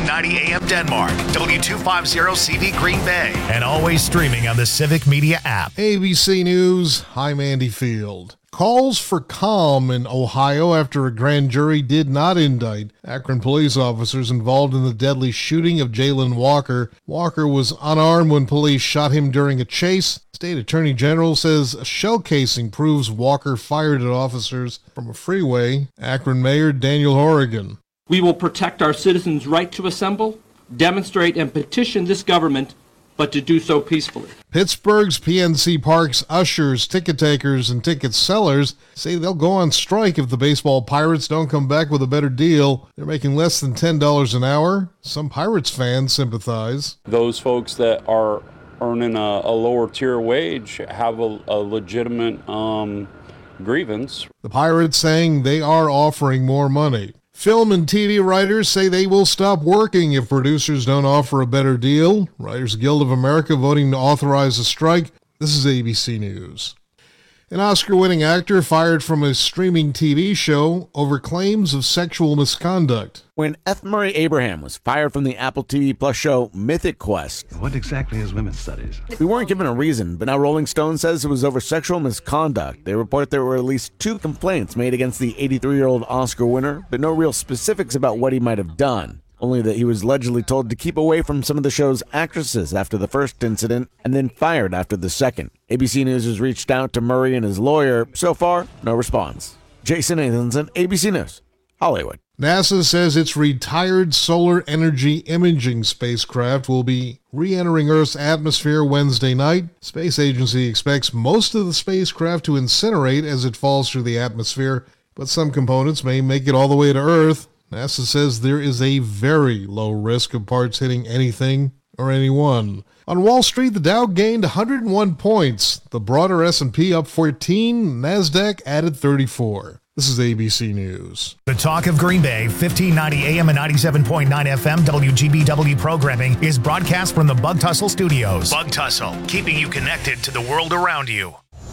1590 AM Denmark, W250CV Green Bay, and always streaming on the Civic Media app. ABC News, I'm Andy Field. Calls for calm in Ohio after a grand jury did not indict Akron police officers involved in the deadly shooting of Jalen Walker. Walker was unarmed when police shot him during a chase. State Attorney General says a shell casing proves Walker fired at officers from a freeway. Akron Mayor Daniel Horrigan. We will protect our citizens' right to assemble, demonstrate, and petition this government, but to do so peacefully. Pittsburgh's PNC Park's ushers, ticket takers, and ticket sellers say they'll go on strike if the baseball Pirates don't come back with a better deal. They're making less than $10 an hour. Some Pirates fans sympathize. Those folks that are earning a lower tier wage have a legitimate grievance. The Pirates saying they are offering more money. Film and TV writers say they will stop working if producers don't offer a better deal. Writers Guild of America voting to authorize a strike. This is ABC News. An Oscar-winning actor fired from a streaming TV show over claims of sexual misconduct. When F. Murray Abraham was fired from the Apple TV Plus show Mythic Quest. What exactly is women's studies? We weren't given a reason, but now Rolling Stone says it was over sexual misconduct. They report there were at least 2 complaints made against the 83-year-old Oscar winner, but no real specifics about what he might have done. Only that he was allegedly told to keep away from some of the show's actresses after the first incident and then fired after the second. ABC News has reached out to Murray and his lawyer. So far, no response. Jason Nathanson, ABC News, Hollywood. NASA says its retired solar energy imaging spacecraft will be re-entering Earth's atmosphere Wednesday night. Space Agency expects most of the spacecraft to incinerate as it falls through the atmosphere, but some components may make it all the way to Earth. NASA says there is a very low risk of parts hitting anything or anyone. On Wall Street, the Dow gained 101 points. The broader S&P up 14. NASDAQ added 34. This is ABC News. The Talk of Green Bay, 1590 AM and 97.9 FM WGBW programming is broadcast from the Bug Tussle Studios. Bug Tussle, keeping you connected to the world around you.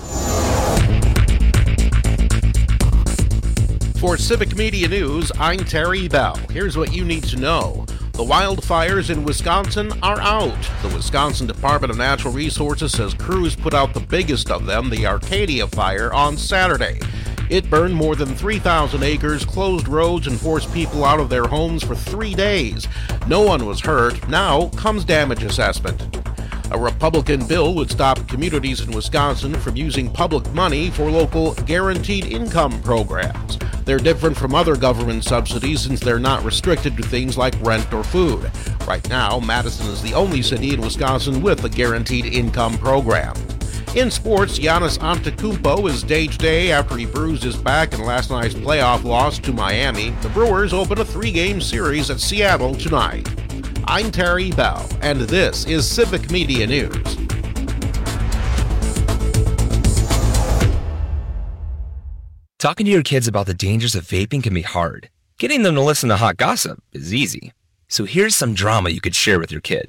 For Civic Media News, I'm Terry Bell. Here's what you need to know. The wildfires in Wisconsin are out. The Wisconsin Department of Natural Resources says crews put out the biggest of them, the Arcadia Fire, on Saturday. It burned more than 3,000 acres, closed roads, and forced people out of their homes for 3 days. No one was hurt. Now comes damage assessment. A Republican bill would stop communities in Wisconsin from using public money for local guaranteed income programs. They're different from other government subsidies since they're not restricted to things like rent or food. Right now, Madison is the only city in Wisconsin with a guaranteed income program. In sports, Giannis Antetokounmpo is day-to-day after he bruised his back in last night's playoff loss to Miami. The Brewers open a 3-game series at Seattle tonight. I'm Terry Bell, and this is Civic Media News. Talking to your kids about the dangers of vaping can be hard. Getting them to listen to hot gossip is easy. So here's some drama you could share with your kid.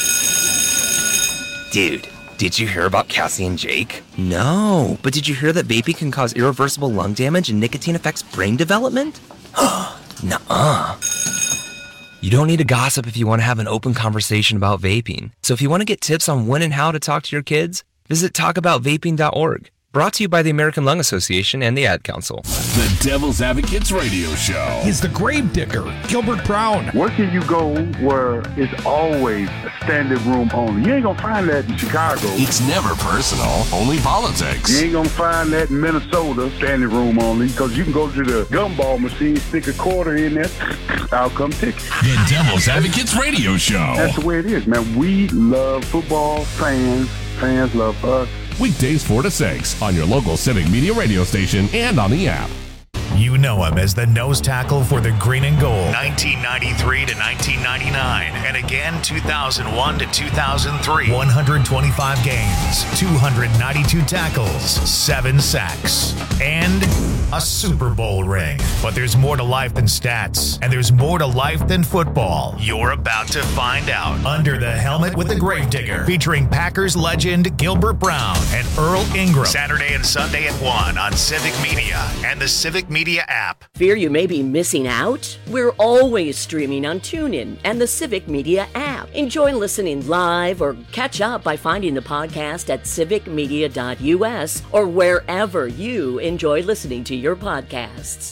Dude, did you hear about Cassie and Jake? No, but did you hear that vaping can cause irreversible lung damage and nicotine affects brain development? Nuh-uh. You don't need to gossip if you want to have an open conversation about vaping. So if you want to get tips on when and how to talk to your kids, visit talkaboutvaping.org. Brought to you by the American Lung Association and the Ad Council. The Devil's Advocates Radio Show. He's the grave digger, Gilbert Brown. Where can you go where it's always a standing room only? You ain't gonna find that in Chicago. It's never personal, only politics. You ain't gonna find that in Minnesota, standing room only, because you can go to the gumball machine, stick a quarter in there, I'll come take it. The Devil's Advocates Radio Show. That's the way it is, man. We love football, fans love us. Weekdays 4 to 6 on your local Civic Media radio station and on the app. You know him as the nose tackle for the Green and Gold, 1993 to 1999, and again 2001 to 2003. 125 games, 292 tackles, 7 sacks, and a Super Bowl ring. But there's more to life than stats, and there's more to life than football. You're about to find out. Under the Helmet with the Gravedigger, featuring Packers legend Gilbert Brown and Earl Ingram. Saturday and Sunday at 1 on Civic Media and the Civic Media Media app. Fear you may be missing out? We're always streaming on TuneIn and the Civic Media app. Enjoy listening live or catch up by finding the podcast at civicmedia.us or wherever you enjoy listening to your podcasts.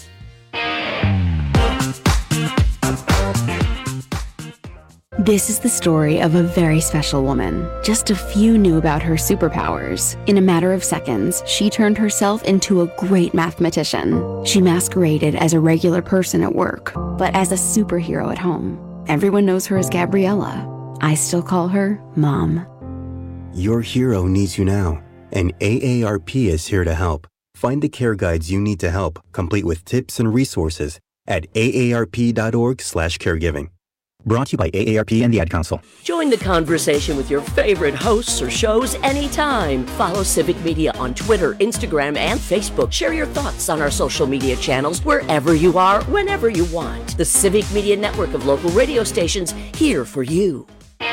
This is the story of a very special woman. Just a few knew about her superpowers. In a matter of seconds, she turned herself into a great mathematician. She masqueraded as a regular person at work, but as a superhero at home. Everyone knows her as Gabriella. I still call her Mom. Your hero needs you now, and AARP is here to help. Find the care guides you need to help, complete with tips and resources at aarp.org/caregiving. Brought to you by AARP and the Ad Council. Join the conversation with your favorite hosts or shows anytime. Follow Civic Media on Twitter, Instagram, and Facebook. Share your thoughts on our social media channels wherever you are, whenever you want. The Civic Media network of local radio stations here for you.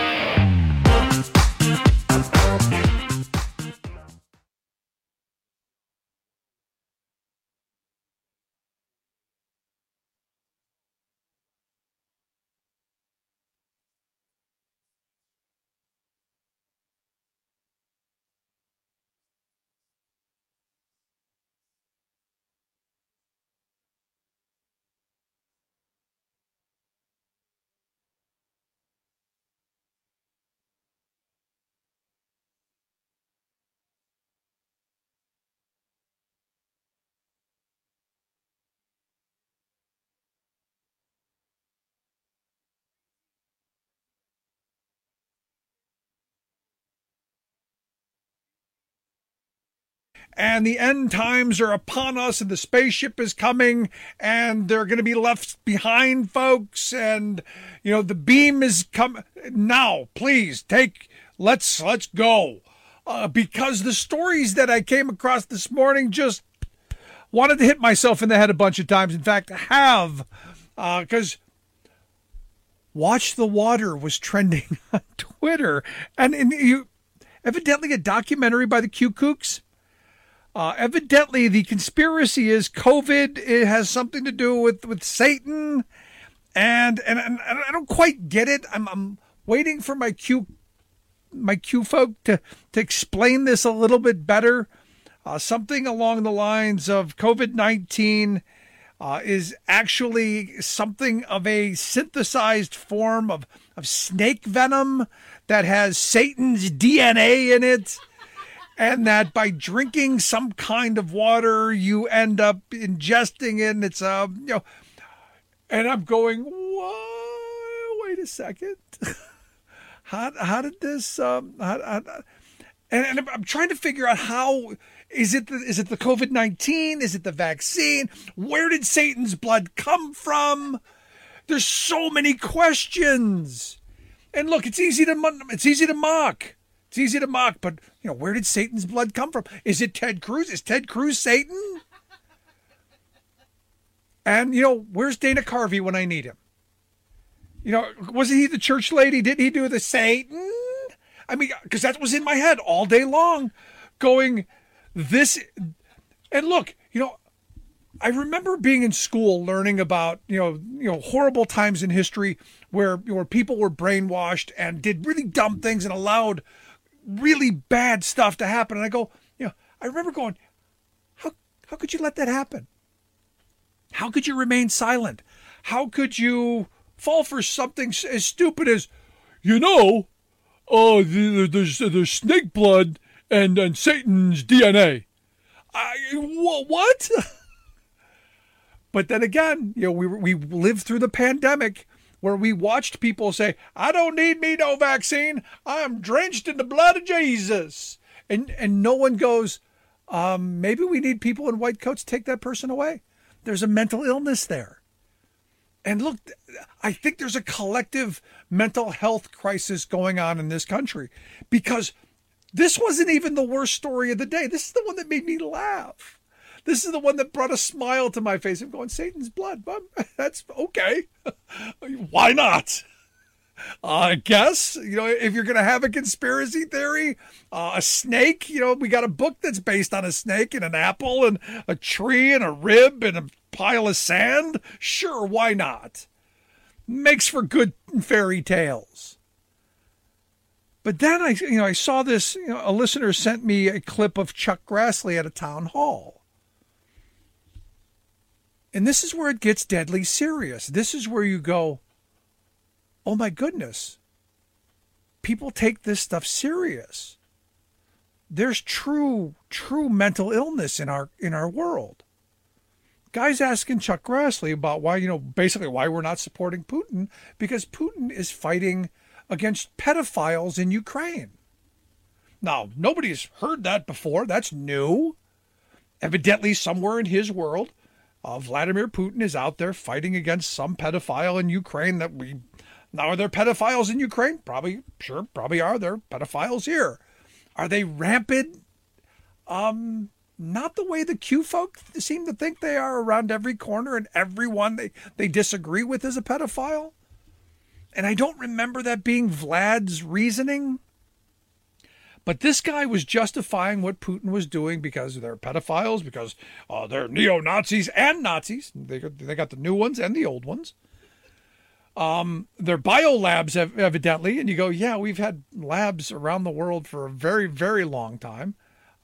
And the end times are upon us, and the spaceship is coming, and they're going to be left behind, folks. And, you know, the beam is coming. Now, please, let's go. Because the stories that I came across this morning just wanted to hit myself in the head a bunch of times. In fact, I have, because Watch the Water was trending on Twitter. And evidently a documentary by the Q Kooks. Evidently, the conspiracy is COVID. It has something to do with Satan, and I don't quite get it. I'm waiting for my Q folk to explain this a little bit better. Something along the lines of COVID-19 is actually something of a synthesized form of snake venom that has Satan's DNA in it. And that by drinking some kind of water, you end up ingesting it. And it's, and I'm going, whoa, wait a second. How did this, and I'm trying to figure out how, is it the COVID-19? Is it the vaccine? Where did Satan's blood come from? There's so many questions. And look, it's easy to mock. It's easy to mock, but, where did Satan's blood come from? Is it Ted Cruz? Is Ted Cruz Satan? And, where's Dana Carvey when I need him? Wasn't he the church lady? Didn't he do the Satan? I mean, because that was in my head all day long, going, this. And look, I remember being in school learning about, horrible times in history where people were brainwashed and did really dumb things and allowed really bad stuff to happen. And I go, I remember going, how could you let that happen? How could you remain silent? How could you fall for something as stupid as, there's snake blood and Satan's DNA? What? But then again, we lived through the pandemic where we watched people say, I don't need no vaccine. I'm drenched in the blood of Jesus. And no one goes, maybe we need people in white coats to take that person away. There's a mental illness there. And look, I think there's a collective mental health crisis going on in this country, because this wasn't even the worst story of the day. This is the one that made me laugh. This is the one that brought a smile to my face. I'm going, Satan's blood. That's okay. Why not? I guess, if you're going to have a conspiracy theory, a snake, we got a book that's based on a snake and an apple and a tree and a rib and a pile of sand. Sure, why not? Makes for good fairy tales. But then I saw this, a listener sent me a clip of Chuck Grassley at a town hall. And this is where it gets deadly serious. This is where you go, oh my goodness, people take this stuff serious. There's true mental illness in our world. Guys asking Chuck Grassley about why, basically why we're not supporting Putin, because Putin is fighting against pedophiles in Ukraine. Now, nobody's heard that before. That's new. Evidently, somewhere in his world, Vladimir Putin is out there fighting against some pedophile in Ukraine now, are there pedophiles in Ukraine? Probably are there pedophiles here. Are they rampant? Not the way the Q folk seem to think they are around every corner, and everyone they disagree with is a pedophile. And I don't remember that being Vlad's reasoning. But this guy was justifying what Putin was doing because they're pedophiles, because they're neo-Nazis and Nazis. They got the new ones and the old ones. They're biolabs, evidently, and you go, yeah, we've had labs around the world for a very, very long time.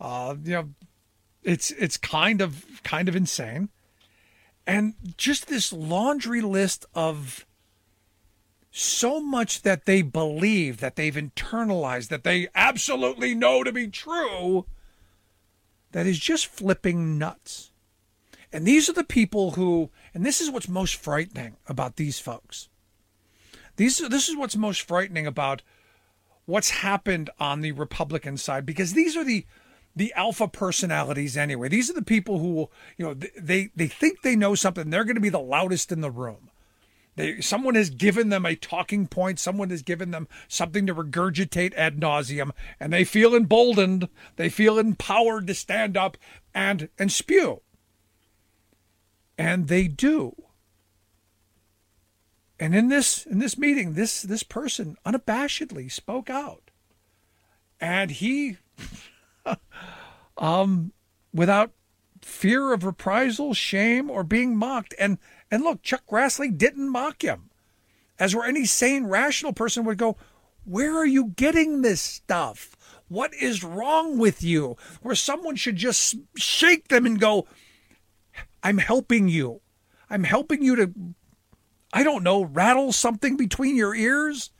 It's kind of insane, and just this laundry list of so much that they believe, that they've internalized, that they absolutely know to be true, that is just flipping nuts. And these are the people who, and this is what's most frightening about these folks. This is what's most frightening about what's happened on the Republican side, because these are the alpha personalities anyway. These are the people who, they think they know something. They're going to be the loudest in the room. Someone has given them a talking point. Someone has given them something to regurgitate ad nauseum, and they feel emboldened. They feel empowered to stand up and spew. And they do. And in this meeting, this person unabashedly spoke out, and he, without fear of reprisal, shame, or being mocked. And look, Chuck Grassley didn't mock him, as where any sane, rational person would go, where are you getting this stuff? What is wrong with you? Where someone should just shake them and go, I'm helping you. I'm helping you to, I don't know, rattle something between your ears.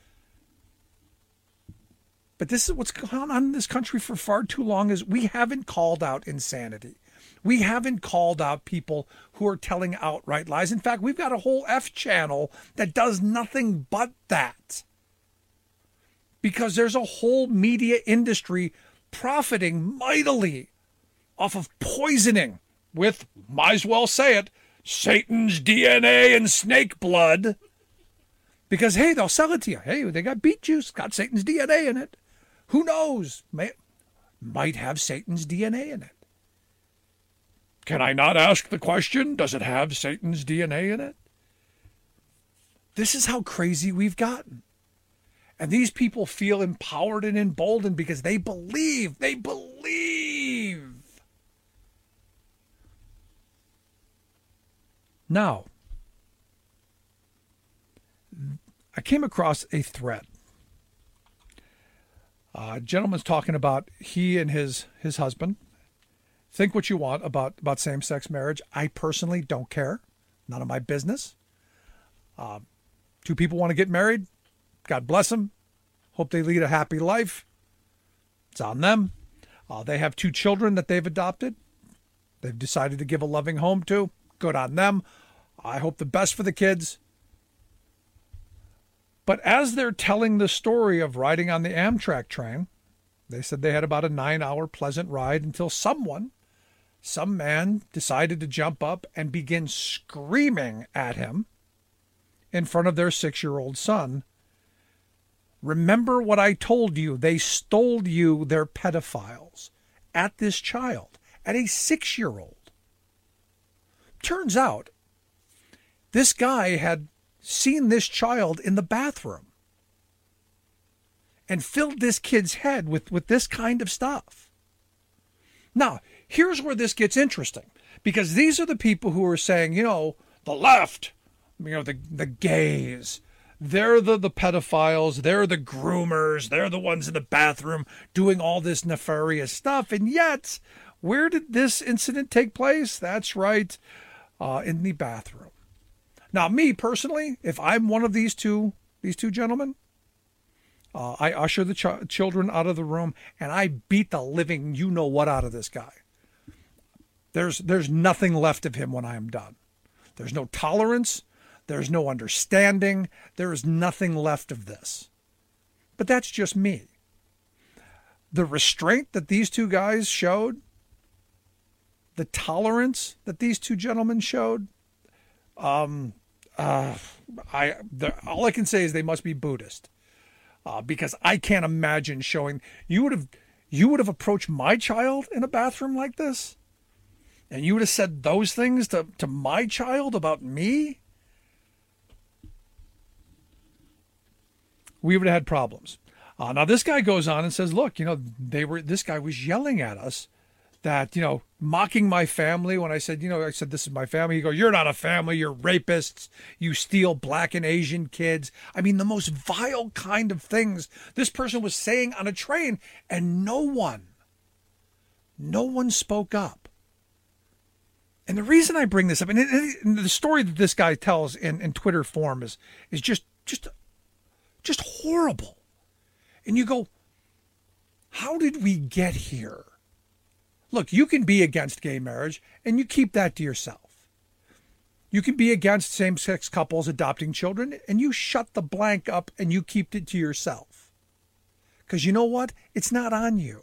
But this is what's gone on in this country for far too long, is we haven't called out insanity. We haven't called out people who are telling outright lies. In fact, we've got a whole F channel that does nothing but that. Because there's a whole media industry profiting mightily off of poisoning with, might as well say it, Satan's DNA and snake blood. Because, hey, they'll sell it to you. Hey, they got beet juice, got Satan's DNA in it. Who knows? Might have Satan's DNA in it. Can I not ask the question, does it have Satan's DNA in it? This is how crazy we've gotten. And these people feel empowered and emboldened because they believe. They believe. Now, I came across a thread. A gentleman's talking about he and his husband. Think what you want about same-sex marriage. I personally don't care. None of my business. Two people want to get married. God bless them. Hope they lead a happy life. It's on them. They have 2 children that they've adopted. They've decided to give a loving home to. Good on them. I hope the best for the kids. But as they're telling the story of riding on the Amtrak train, they said they had about a 9-hour pleasant ride until some man decided to jump up and begin screaming at him in front of their 6-year-old son. Remember what I told you. They stole you, they're pedophiles, at this child, at a 6-year-old. Turns out, this guy had seen this child in the bathroom. and filled this kid's head with this kind of stuff. Now, here's where this gets interesting, because these are the people who are saying, the left, the gays, they're the pedophiles, they're the groomers, they're the ones in the bathroom doing all this nefarious stuff. And yet, where did this incident take place? That's right, in the bathroom. Now, me personally, if I'm one of these two gentlemen, I usher the children out of the room and I beat the living you-know-what out of this guy. There's nothing left of him when I am done. There's no tolerance. There's no understanding. There is nothing left of this. But that's just me. The restraint that these two guys showed, the tolerance that these two gentlemen showed, all I can say is they must be Buddhist, because I can't imagine showing. You would have approached my child in a bathroom like this, and you would have said those things to my child about me. We would have had problems. Now this guy goes on and says, look, this guy was yelling at us that, mocking my family when I said, this is my family. He goes, you're not a family, you're rapists. You steal black and Asian kids. I mean, the most vile kind of things this person was saying on a train, and no one spoke up. And the reason I bring this up, and the story that this guy tells in Twitter form is just horrible. And you go, how did we get here? Look, you can be against gay marriage and you keep that to yourself. You can be against same-sex couples adopting children and you shut the blank up and you keep it to yourself. Because you know what? It's not on you.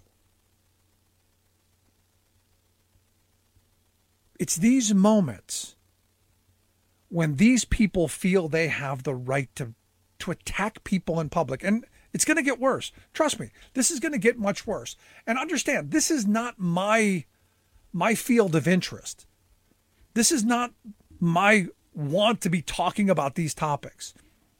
It's these moments when these people feel they have the right to attack people in public. And it's going to get worse. Trust me, this is going to get much worse. And understand, this is not my field of interest. This is not my want to be talking about these topics.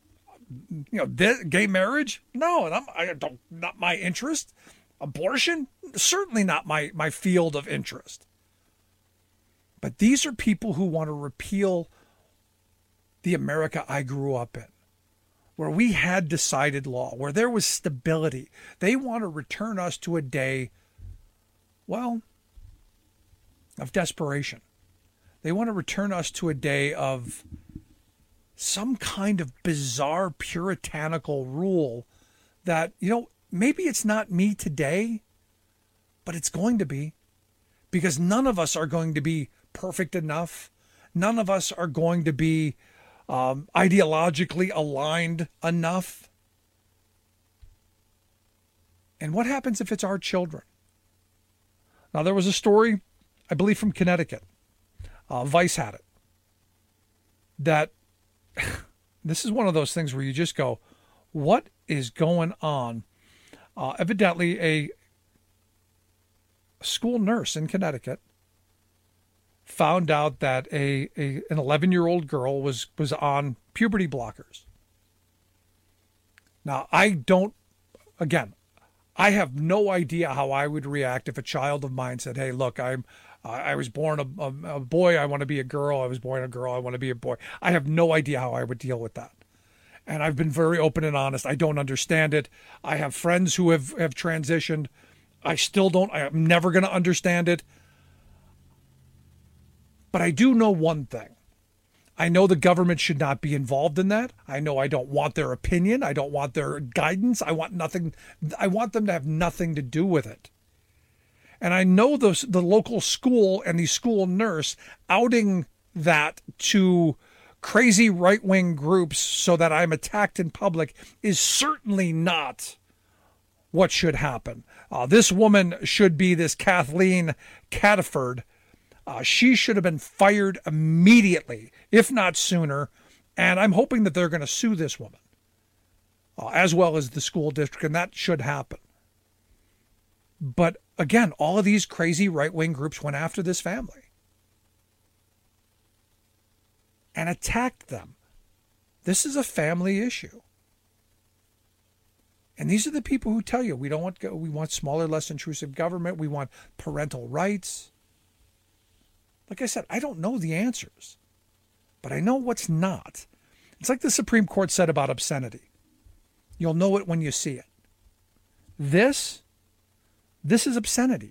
Gay marriage? No, not my interest. Abortion? Certainly not my field of interest. But these are people who want to repeal the America I grew up in, where we had decided law, where there was stability. They want to return us to a day, of desperation. They want to return us to a day of some kind of bizarre puritanical rule that, maybe it's not me today, but it's going to be, because none of us are going to be perfect enough. None of us are going to be ideologically aligned enough. And what happens if it's our children? Now, there was a story, I believe, from Connecticut. Vice had it. That this is one of those things where you just go, what is going on? Evidently, a school nurse in Connecticut found out that an 11-year-old girl was on puberty blockers. Now, I have no idea how I would react if a child of mine said, hey, look, I was born a boy, I want to be a girl. I was born a girl, I want to be a boy. I have no idea how I would deal with that. And I've been very open and honest. I don't understand it. I have friends who have transitioned. I still don't. I'm never going to understand it. But I do know one thing. I know the government should not be involved in that. I know I don't want their opinion. I don't want their guidance. I want nothing. I want them to have nothing to do with it. And I know the local school and the school nurse outing that to crazy right-wing groups so that I'm attacked in public is certainly not what should happen. This woman should be this Kathleen Cataford. She should have been fired immediately, if not sooner. And I'm hoping that they're going to sue this woman, as well as the school district, and that should happen. But again, all of these crazy right-wing groups went after this family and attacked them. This is a family issue. And these are the people who tell you we want smaller, less intrusive government. We want parental rights. Like I said, I don't know the answers, but I know what's not. It's like the Supreme Court said about obscenity. You'll know it when you see it. This is obscenity.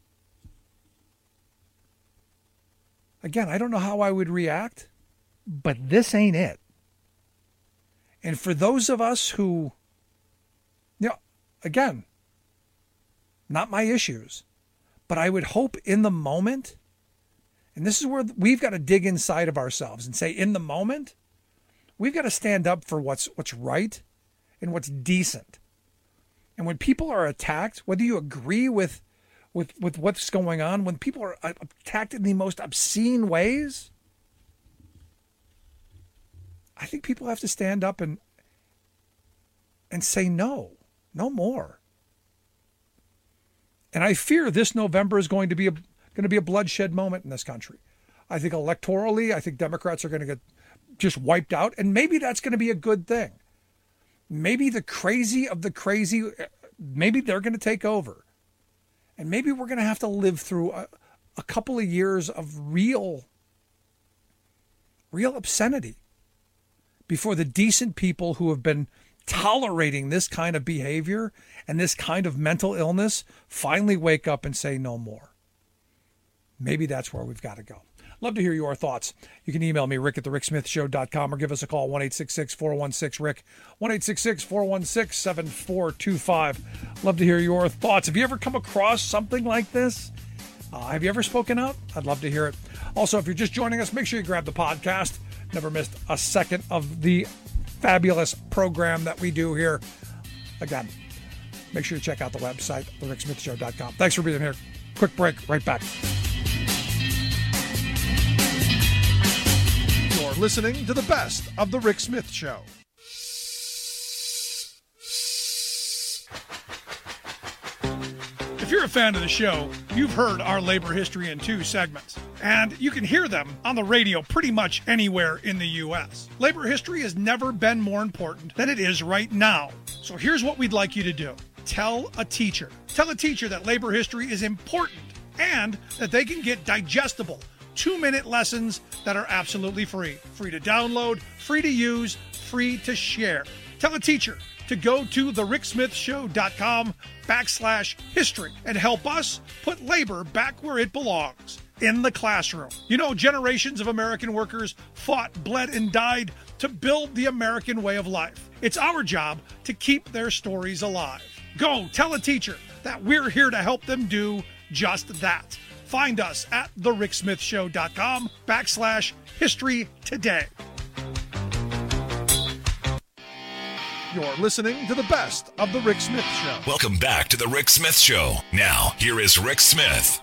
Again, I don't know how I would react, but this ain't it. And for those of us who, again, not my issues, but I would hope in the moment, and this is where we've got to dig inside of ourselves and say, in the moment, we've got to stand up for what's right and what's decent. And when people are attacked, whether you agree with what's going on, when people are attacked in the most obscene ways, I think people have to stand up and say no more. And I fear this November is going to be a bloodshed moment in this country. I think electorally, I think Democrats are going to get just wiped out, and maybe that's going to be a good thing. Maybe the crazy of the crazy, maybe they're going to take over. And maybe we're going to have to live through a couple of years of real obscenity before the decent people who have been tolerating this kind of behavior and this kind of mental illness finally wake up and say no more. Maybe that's where we've got to go. Love to hear your thoughts. You can email me, rick@thericksmithshow.com, or give us a call, 1-866-416-RICK, 1-866-416-7425. Love to hear your thoughts. Have you ever come across something like this? Have you ever spoken out? I'd love to hear it. Also, if you're just joining us, make sure you grab the podcast. Never missed a second of the fabulous program that we do here. Again, make sure you check out the website, thericksmithshow.com. Thanks for being here. Quick break, right back. You're listening to the best of The Rick Smith Show. If you're a fan of the show, you've heard our Labor History in 2 segments, and you can hear them on the radio pretty much anywhere in the U.S. Labor history has never been more important than it is right now. So here's what we'd like you to do. Tell a teacher. Tell a teacher that labor history is important and that they can get digestible 2-minute lessons that are absolutely free. Free to download, free to use, free to share. Tell a teacher to go to thericksmithshow.com/history and help us put labor back where it belongs, in the classroom. You know, generations of American workers fought, bled, and died to build the American way of life. It's our job to keep their stories alive. Go tell a teacher that we're here to help them do just that. Find us at thericksmithshow.com/history today. You're listening to the best of The Rick Smith Show. Welcome back to The Rick Smith Show. Now, here is Rick Smith.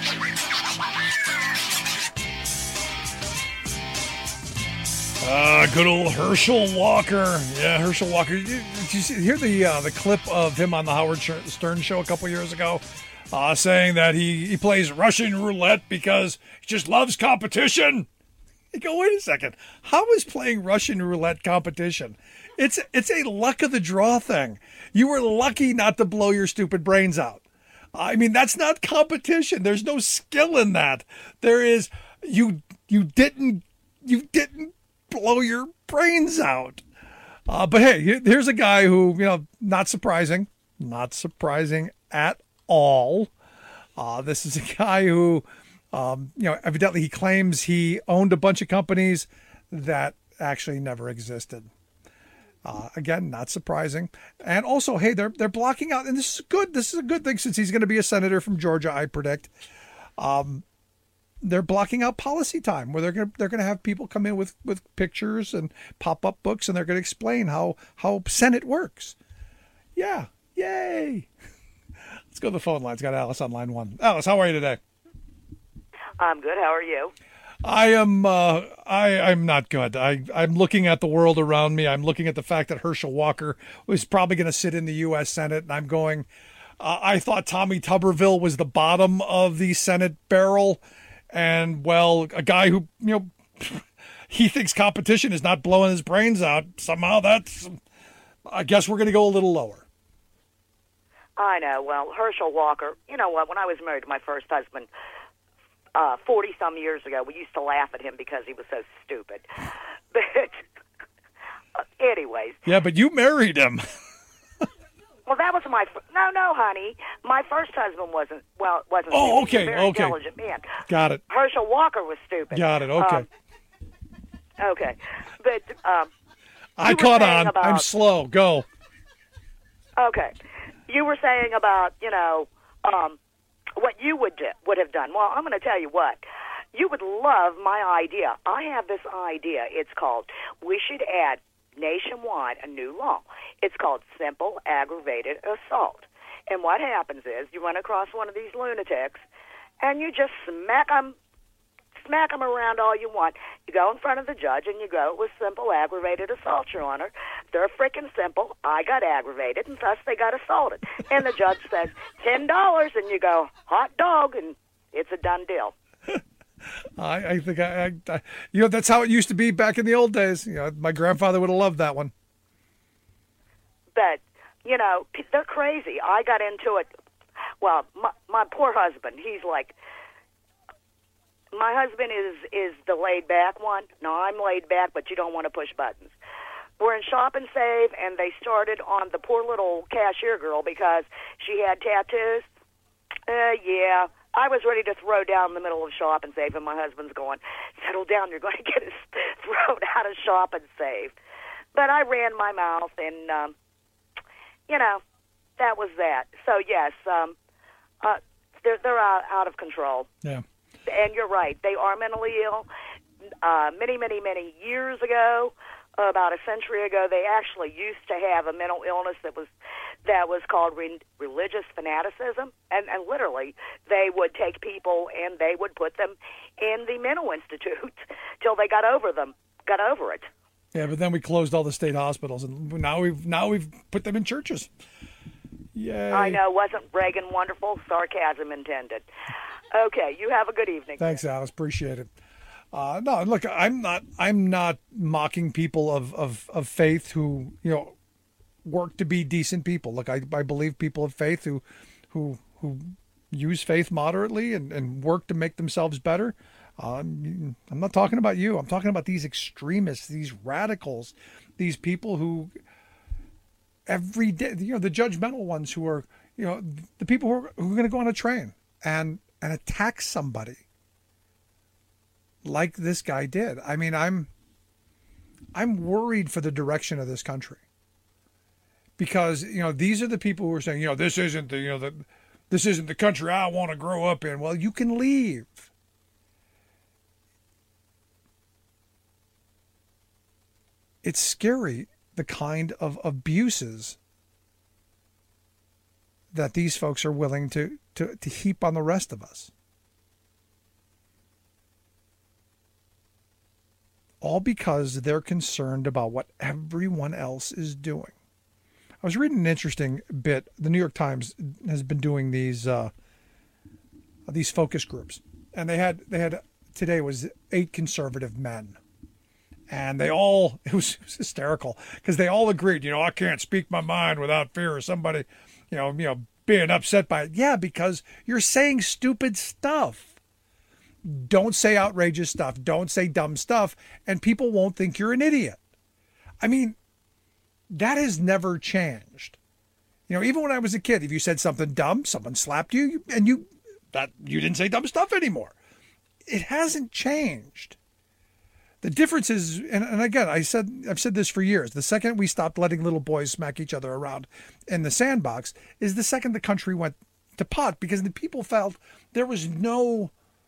Good old Herschel Walker. Yeah, Herschel Walker. Did you hear the clip of him on the Howard Stern show a couple years ago? Saying that he plays Russian roulette because he just loves competition. You go, wait a second. How is playing Russian roulette competition? It's a luck of the draw thing. You were lucky not to blow your stupid brains out. I mean, that's not competition. There's no skill in that. There is you didn't blow your brains out. But hey, here's a guy who, not surprising at all. This is a guy who, evidently he claims he owned a bunch of companies that actually never existed. Again, not surprising. And also, hey, they're blocking out, and this is good. This is a good thing since he's going to be a senator from Georgia, I predict. They're blocking out policy time where they're going to have people come in with pictures and pop-up books, and they're going to explain how Senate works. Yeah. Yay. Let's go to the phone lines. Got Alice on line 1. Alice, how are you today? I'm good. How are you? I'm not good. I'm looking at the world around me. I'm looking at the fact that Herschel Walker was probably going to sit in the U.S. Senate, and I'm going, I thought Tommy Tuberville was the bottom of the Senate barrel, and, well, a guy who, he thinks competition is not blowing his brains out. Somehow I guess we're going to go a little lower. I know. Well, Herschel Walker, you know what? When I was married to my first husband 40-some years ago, we used to laugh at him because he was so stupid. But anyways. Yeah, but you married him. Well, that was my no, honey. My first husband wasn't. Oh, stupid. He was a very okay. intelligent man. Got it. Herschel Walker was stupid. Got it. Okay. Okay, but I caught on. I'm slow. Go. Okay, you were saying about what you would have done. Well, I'm going to tell you what. You would love my idea. I have this idea. It's called, we should add nationwide a new law. It's called simple aggravated assault. And what happens is you run across one of these lunatics and you just smack them around all you want. You go in front of the judge and you go, it was simple aggravated assault, Your Honor. They're freaking simple. I got aggravated and thus they got assaulted. And the judge says, $10, and you go, hot dog, and it's a done deal. I think that's how it used to be back in the old days. My grandfather would have loved that one. But, they're crazy. I got into it. Well, my poor husband, he's like, my husband is the laid back one. No, I'm laid back, but you don't want to push buttons. We're in Shop and Save, and they started on the poor little cashier girl because she had tattoos. Yeah. I was ready to throw down in the middle of Shop and Save, and my husband's going, settle down, you're going to get us thrown out of Shop and Save. But I ran my mouth, and, that was that. So, yes, they're out of control. Yeah. And you're right. They are mentally ill. Many, many, many years ago, about a century ago, they actually used to have a mental illness that was called religious fanaticism, and literally they would take people and they would put them in the mental institute till they got over it. Yeah, but then we closed all the state hospitals, and now we've put them in churches. Yay! I know, wasn't Reagan wonderful? Sarcasm intended. Okay, you have a good evening. Thanks, Alice. Appreciate it. No, look, I'm not mocking people of faith who work to be decent people. Look, I believe people of faith who use faith moderately and work to make themselves better. I'm not talking about you. I'm talking about these extremists, these radicals, these people who every day, the judgmental ones who are, the people who are going to go on a train and attack somebody like this guy did. I mean, I'm worried for the direction of this country because, these are the people who are saying, this isn't the country I want to grow up in. Well, you can leave. It's scary, the kind of abuses that these folks are willing to heap on the rest of us. All because they're concerned about what everyone else is doing. I was reading an interesting bit. The New York Times has been doing these focus groups, and they had today was 8 conservative men, and it was hysterical because they all agreed. I can't speak my mind without fear of somebody, being upset by it. Yeah, because you're saying stupid stuff. Don't say outrageous stuff. Don't say dumb stuff. And people won't think you're an idiot. I mean, that has never changed. Even when I was a kid, if you said something dumb, someone slapped you and you didn't say dumb stuff anymore. It hasn't changed. The difference is, and again, I've said this for years, the second we stopped letting little boys smack each other around in the sandbox is the second the country went to pot, because the people felt there was no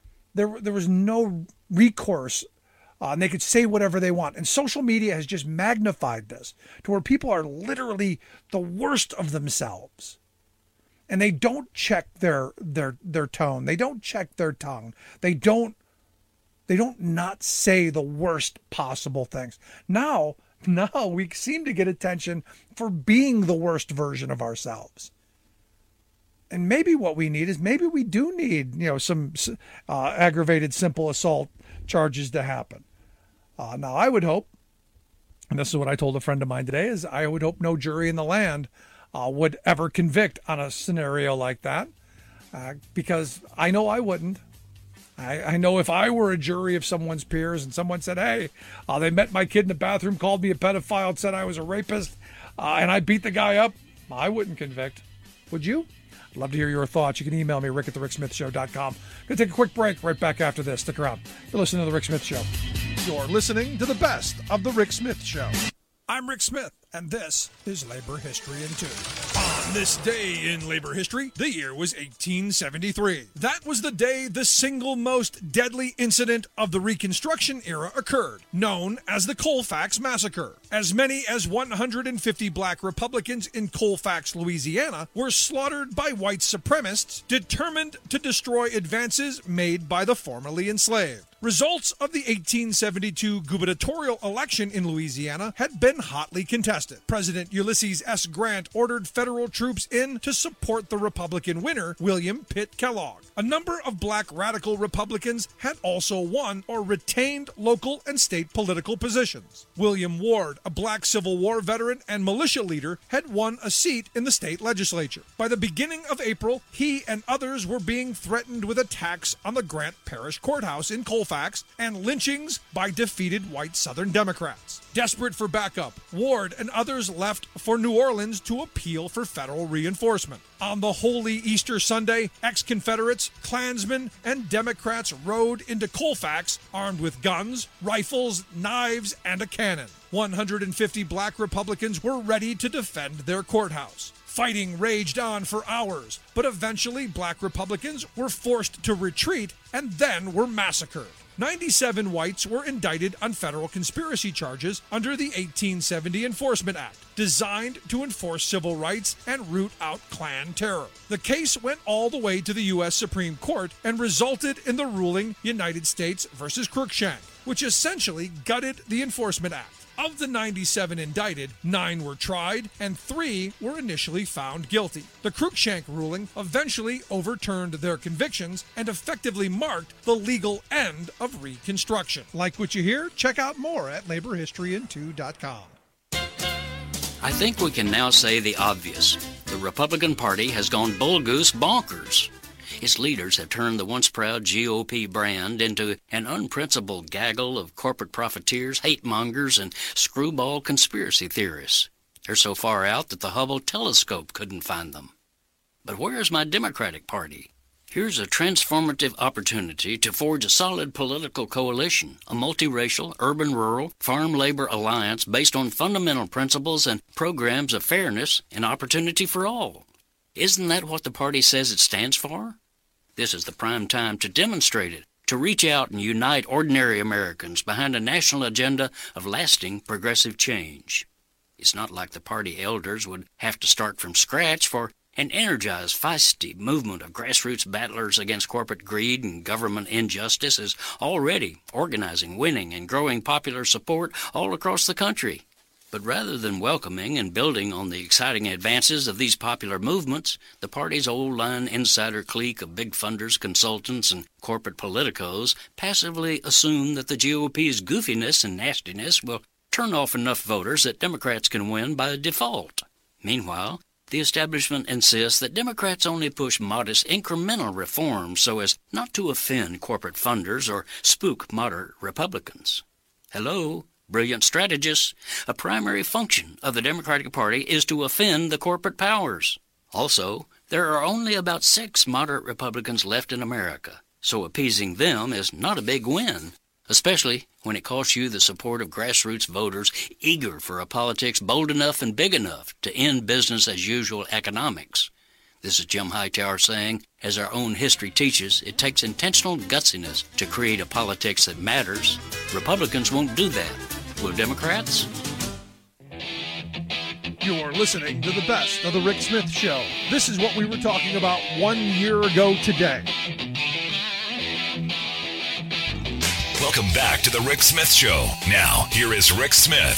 recourse, and they could say whatever they want. And social media has just magnified this to where people are literally the worst of themselves, and they don't check their tone. They don't check their tongue. They don't not say the worst possible things. Now we seem to get attention for being the worst version of ourselves. And maybe what we need is we do need, some aggravated simple assault charges to happen. Now, I would hope, and this is what I told a friend of mine today, is I would hope no jury in the land would ever convict on a scenario like that, because I know I wouldn't. I know if I were a jury of someone's peers and someone said, hey, they met my kid in the bathroom, called me a pedophile, and said I was a rapist, and I beat the guy up, I wouldn't convict. Would you? I'd love to hear your thoughts. You can email me, rick@thericksmithshow.com. Going to take a quick break. Right back after this. Stick around. You're listening to The Rick Smith Show. You're listening to the best of The Rick Smith Show. I'm Rick Smith, and this is Labor History in 2. On this day in labor history, the year was 1873. That was the day the single most deadly incident of the Reconstruction era occurred, known as the Colfax Massacre. As many as 150 black Republicans in Colfax, Louisiana, were slaughtered by white supremacists determined to destroy advances made by the formerly enslaved. Results of the 1872 gubernatorial election in Louisiana had been hotly contested. President Ulysses S. Grant ordered federal troops in to support the Republican winner, William Pitt Kellogg. A number of black radical Republicans had also won or retained local and state political positions. William Ward, a black Civil War veteran and militia leader, had won a seat in the state legislature. By the beginning of April, he and others were being threatened with attacks on the Grant Parish Courthouse in Colfax and lynchings by defeated white Southern Democrats. Desperate for backup, Ward and others left for New Orleans to appeal for federal reinforcement. On the Holy Easter Sunday, ex-Confederates, Klansmen, and Democrats rode into Colfax armed with guns, rifles, knives, and a cannon. 150 black Republicans were ready to defend their courthouse. Fighting raged on for hours, but eventually black Republicans were forced to retreat and then were massacred. 97 whites were indicted on federal conspiracy charges under the 1870 Enforcement Act, designed to enforce civil rights and root out Klan terror. The case went all the way to the U.S. Supreme Court and resulted in the ruling United States versus Cruikshank, which essentially gutted the Enforcement Act. Of the 97 indicted, 9 were tried and 3 were initially found guilty. The Cruikshank ruling eventually overturned their convictions and effectively marked the legal end of Reconstruction. Like what you hear? Check out more at laborhistoryin2.com. I think we can now say the obvious. The Republican Party has gone bull-goose bonkers. Its leaders have turned the once proud GOP brand into an unprincipled gaggle of corporate profiteers, hate-mongers, and screwball conspiracy theorists. They're so far out that the Hubble telescope couldn't find them. But where is my Democratic Party? Here's a transformative opportunity to forge a solid political coalition, a multiracial, urban-rural, farm-labor alliance based on fundamental principles and programs of fairness and opportunity for all. Isn't that what the party says it stands for? This is the prime time to demonstrate it, to reach out and unite ordinary Americans behind a national agenda of lasting progressive change. It's not like the party elders would have to start from scratch, for an energized, feisty movement of grassroots battlers against corporate greed and government injustice is already organizing, winning, and growing popular support all across the country. But rather than welcoming and building on the exciting advances of these popular movements, the party's old-line insider clique of big funders, consultants, and corporate politicos passively assume that the GOP's goofiness and nastiness will turn off enough voters that Democrats can win by default. Meanwhile, the establishment insists that Democrats only push modest incremental reforms so as not to offend corporate funders or spook moderate Republicans. Hello? Brilliant strategists. A primary function of the Democratic Party is to offend the corporate powers. Also, there are only about 6 moderate Republicans left in America, so appeasing them is not a big win, especially when it costs you the support of grassroots voters eager for a politics bold enough and big enough to end business-as-usual economics. This is Jim Hightower saying, as our own history teaches, it takes intentional gutsiness to create a politics that matters. Republicans won't do that. Will Democrats? You're listening to the best of the Rick Smith Show. This is what we were talking about 1 year ago today. Welcome back to the Rick Smith Show. Now, here is Rick Smith.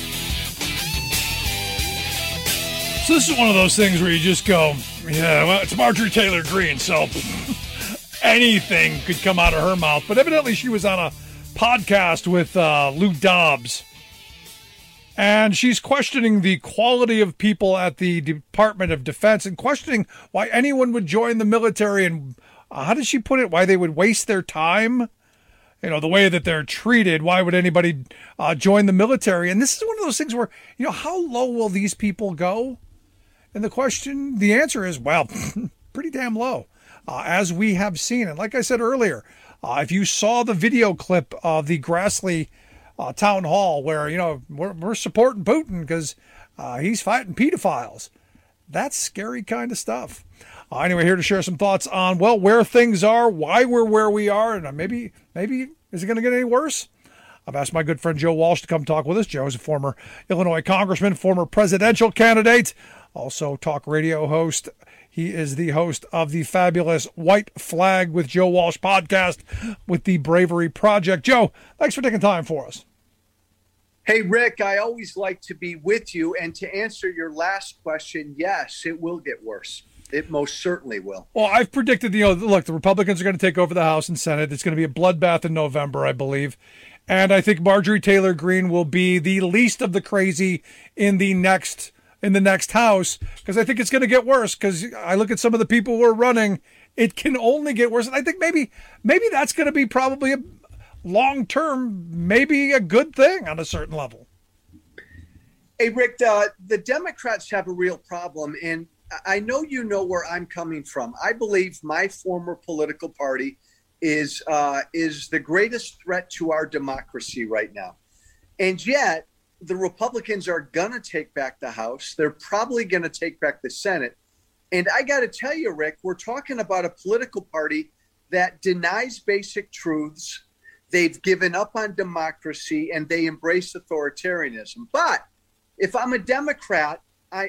So this is one of those things where you just go, yeah, well, it's Marjorie Taylor Greene, so anything could come out of her mouth. But evidently she was on a podcast with Lou Dobbs. And she's questioning the quality of people at the Department of Defense and questioning why anyone would join the military and how did she put it? Why they would waste their time? You know, the way that they're treated. Why would anybody join the military? And this is one of those things where, you know, how low will these people go? And the answer is, well, pretty damn low, as we have seen. And like I said earlier, if you saw the video clip of the Grassley town hall where, you know, we're supporting Putin because he's fighting pedophiles. That's scary kind of stuff. Anyway, here to share some thoughts on, well, where things are, why we're where we are, and maybe is it going to get any worse? I've asked my good friend Joe Walsh to come talk with us. Joe is a former Illinois congressman, former presidential candidate, also talk radio host. He is the host of the fabulous White Flag with Joe Walsh podcast with the Bravery Project. Joe, thanks for taking time for us. Hey, Rick, I always like to be with you. And to answer your last question, yes, it will get worse. It most certainly will. Well, I've predicted, you know, look, the Republicans are going to take over the House and Senate. It's going to be a bloodbath in November, I believe. And I think Marjorie Taylor Greene will be the least of the crazy in the next House, because I think it's going to get worse, because I look at some of the people who are running, it can only get worse. And I think maybe that's going to be probably a long-term, maybe a good thing on a certain level. Hey, Rick, the Democrats have a real problem, and I know you know where I'm coming from. I believe my former political party is the greatest threat to our democracy right now. And yet, the Republicans are going to take back the House. They're probably going to take back the Senate. And I got to tell you, Rick, we're talking about a political party that denies basic truths. They've given up on democracy and they embrace authoritarianism. But if I'm a Democrat,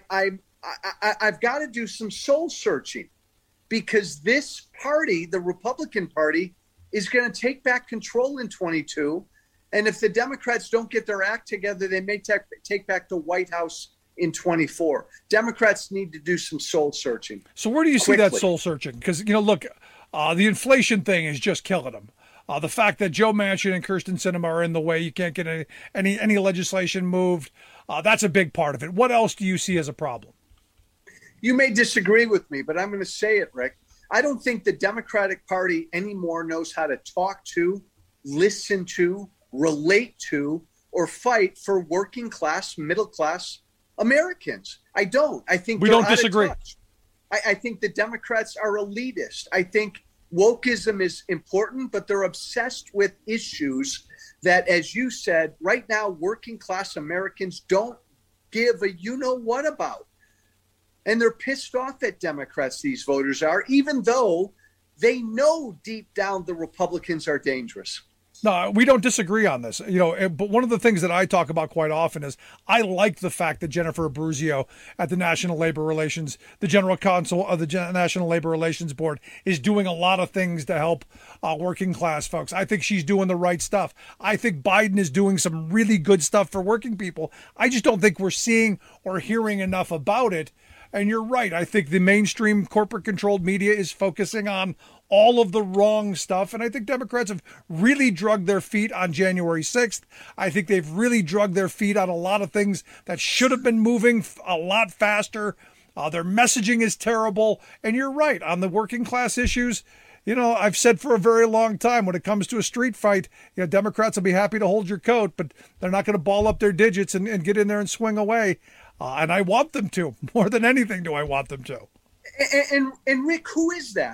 I've got to do some soul searching, because this party, the Republican Party, is going to take back control in 22. And if the Democrats don't get their act together, they may take back the White House in 24. Democrats need to do some soul searching. So where do you see that soul searching? Because, you know, look, the inflation thing is just killing them. The fact that Joe Manchin and Kyrsten Sinema are in the way, you can't get any legislation moved. That's a big part of it. What else do you see as a problem? You may disagree with me, but I'm going to say it, Rick. I don't think the Democratic Party anymore knows how to talk to, listen to, relate to, or fight for working class, middle class Americans. I don't. I think we don't disagree. I think the Democrats are elitist. I think wokeism is important, but they're obsessed with issues that, as you said, right now, working class Americans don't give a you-know-what about. And they're pissed off at Democrats, these voters are, even though they know deep down the Republicans are dangerous. No, we don't disagree on this, you know, but one of the things that I talk about quite often is I like the fact that Jennifer Abruzzo at the National Labor Relations, the General Counsel of the National Labor Relations Board, is doing a lot of things to help working class folks. I think she's doing the right stuff. I think Biden is doing some really good stuff for working people. I just don't think we're seeing or hearing enough about it. And you're right. I think the mainstream corporate-controlled media is focusing on all of the wrong stuff. And I think Democrats have really drugged their feet on January 6th. I think they've really drugged their feet on a lot of things that should have been moving a lot faster. Their messaging is terrible. And you're right. On the working class issues, you know, I've said for a very long time, when it comes to a street fight, you know, Democrats will be happy to hold your coat, but they're not going to ball up their digits and get in there and swing away. And I want them to. More than anything do I want them to. And Rick, who is that?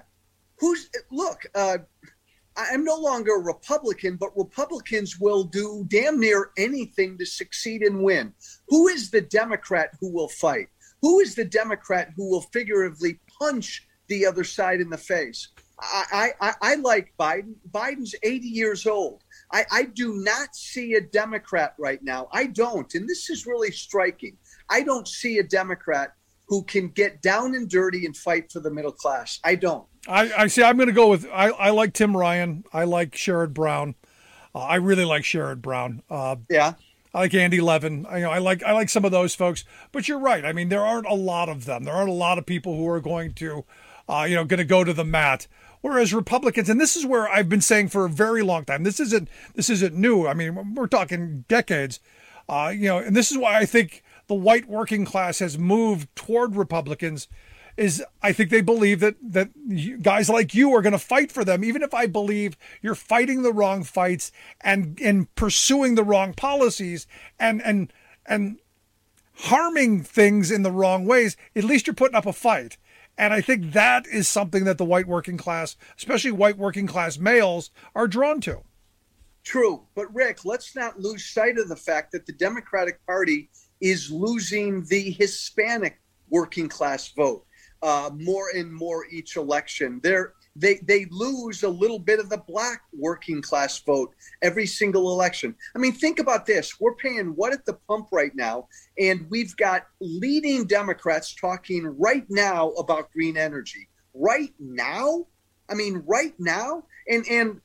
I'm no longer a Republican, but Republicans will do damn near anything to succeed and win. Who is the Democrat who will fight? Who is the Democrat who will figuratively punch the other side in the face? I like Biden. Biden's 80 years old. I do not see a Democrat right now. I don't. And this is really striking. I don't see a Democrat who can get down and dirty and fight for the middle class. I don't. I see. I'm going to go with, I like Tim Ryan. I like Sherrod Brown. I really like Sherrod Brown. Yeah. I like Andy Levin. I like some of those folks. But you're right. I mean, there aren't a lot of them. There aren't a lot of people who are going to, going to go to the mat. Whereas Republicans, and this is where I've been saying for a very long time, this isn't new. I mean, we're talking decades. And this is why I think the white working class has moved toward Republicans. Is I think they believe that guys like you are going to fight for them, even if I believe you're fighting the wrong fights and pursuing the wrong policies and harming things in the wrong ways. At least you're putting up a fight. And I think that is something that the white working class, especially white working class males, are drawn to. True. But Rick, let's not lose sight of the fact that the Democratic Party is losing the Hispanic working class vote more and more each election. They lose a little bit of the black working class vote every single election. I mean, think about this. We're paying what at the pump right now, and we've got leading Democrats talking right now about green energy. Right now? I mean, right now? And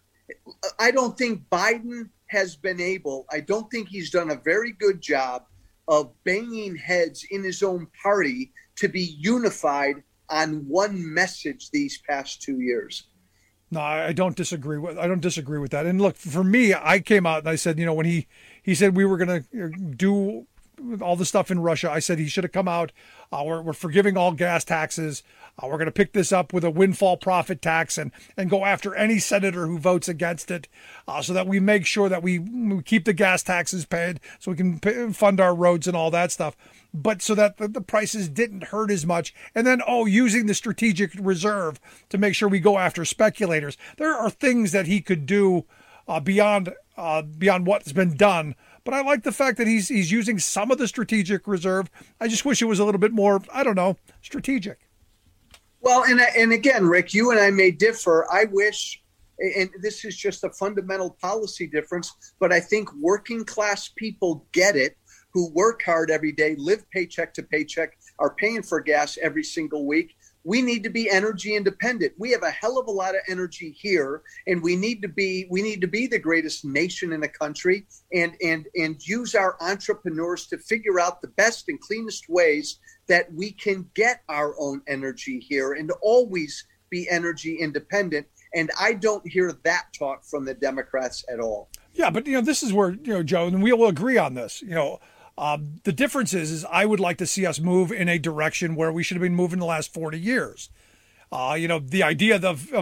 I don't think Biden has been able, I don't think he's done a very good job of banging heads in his own party to be unified on one message these past 2 years. No, I don't disagree with that. And look, for me, I came out and I said, when he said we were going to do all the stuff in Russia, I said he should have come out. We're forgiving all gas taxes. We're going to pick this up with a windfall profit tax and go after any senator who votes against it, so that we make sure that we keep the gas taxes paid so we can fund our roads and all that stuff. But so that the prices didn't hurt as much. And then, using the strategic reserve to make sure we go after speculators. There are things that he could do beyond what's been done. But I like the fact that he's using some of the strategic reserve. I just wish it was a little bit more, strategic. Well, and again, Rick, you and I may differ. I wish, and this is just a fundamental policy difference, but I think working class people get it, who work hard every day, live paycheck to paycheck, are paying for gas every single week. We need to be energy independent. We have a hell of a lot of energy here, and we need to be the greatest nation in the country and use our entrepreneurs to figure out the best and cleanest ways that we can get our own energy here and always be energy independent. And I don't hear that talk from the Democrats at all. Yeah, but this is where, Joe, and we will agree on this, the difference is I would like to see us move in a direction where we should have been moving the last 40 years. The idea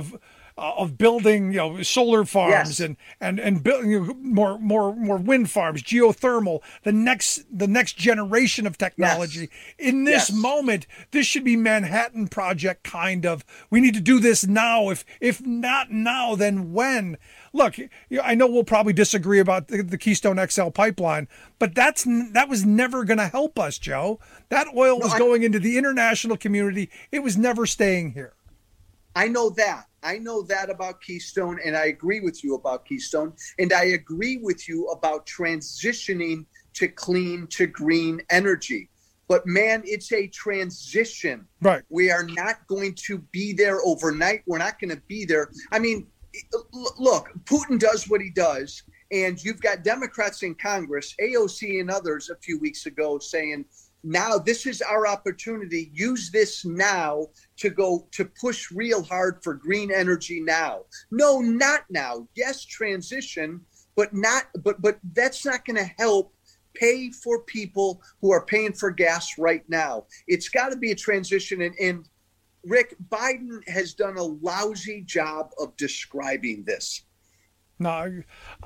of building, solar farms, yes, and building more wind farms, geothermal, the next generation of technology. Yes. In this moment, this should be Manhattan Project kind of. We need to do this now. If not now, then when? Look, I know we'll probably disagree about the Keystone XL pipeline, but that was never going to help us, Joe. That oil was going into the international community. It was never staying here. I know that about Keystone, and I agree with you about Keystone, and I agree with you about transitioning to clean, to green energy. But man, it's a transition. Right. We are not going to be there overnight. We're not going to be there. I mean, look, Putin does what he does, and you've got Democrats in Congress, AOC and others a few weeks ago saying, now this is our opportunity. Use this now to push real hard for green energy now. No, not now. Yes, transition, but that's not going to help pay for people who are paying for gas right now. It's got to be a transition. And Rick, Biden has done a lousy job of describing this. No,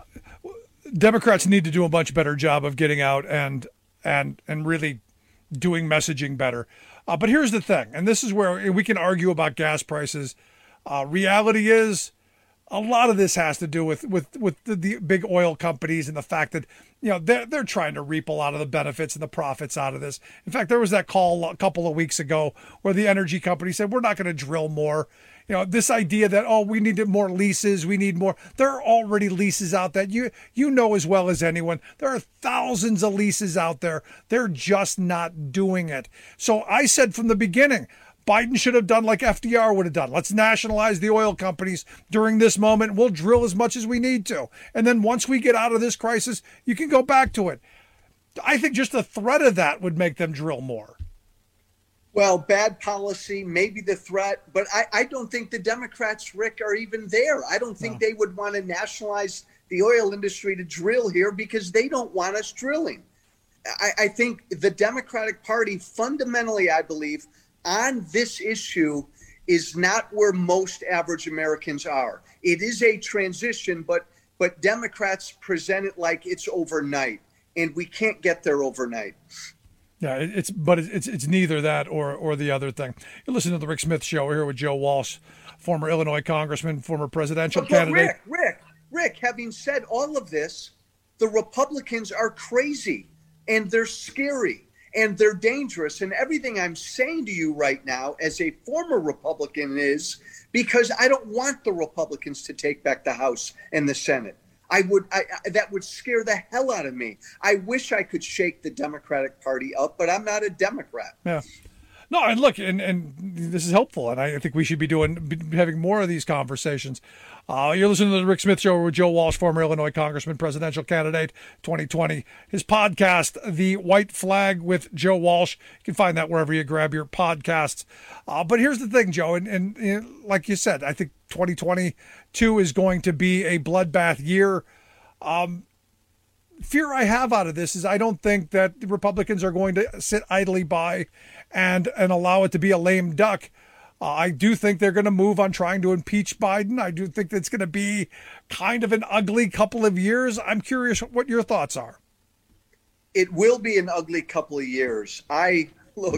Democrats need to do a much better job of getting out and really doing messaging better. But here's the thing, and this is where we can argue about gas prices. Reality is a lot of this has to do with the big oil companies and the fact that they're trying to reap a lot of the benefits and the profits out of this. In fact, there was that call a couple of weeks ago where the energy company said, we're not going to drill more. This idea that, we need more leases, we need more. There are already leases out there. You know as well as anyone, there are thousands of leases out there. They're just not doing it. So I said from the beginning, Biden should have done like FDR would have done. Let's nationalize the oil companies during this moment. We'll drill as much as we need to. And then once we get out of this crisis, you can go back to it. I think just the threat of that would make them drill more. Well, bad policy, maybe the threat, but I don't think the Democrats, Rick, are even there. I don't think they would want to nationalize the oil industry to drill here because they don't want us drilling. I think the Democratic Party fundamentally, I believe, on this issue is not where most average Americans are. It is a transition, but Democrats present it like it's overnight, and we can't get there overnight. Yeah, it's neither that or the other thing. You listen to the Rick Smith Show. We're here with Joe Walsh, former Illinois congressman, former presidential candidate. Rick, having said all of this, the Republicans are crazy and they're scary and they're dangerous. And everything I'm saying to you right now as a former Republican is because I don't want the Republicans to take back the House and the Senate. That would scare the hell out of me. I wish I could shake the Democratic Party up, but I'm not a Democrat. Yeah. No, and look, and this is helpful, and I think we should be having more of these conversations. You're listening to the Rick Smith Show with Joe Walsh, former Illinois congressman, presidential candidate, 2020. His podcast, The White Flag with Joe Walsh. You can find that wherever you grab your podcasts. But here's the thing, Joe, and like you said, I think 2022 is going to be a bloodbath year. Fear I have out of this is I don't think that the Republicans are going to sit idly by and allow it to be a lame duck. I do think they're going to move on trying to impeach Biden. I do think it's going to be kind of an ugly couple of years. I'm curious what your thoughts are. It will be an ugly couple of years. I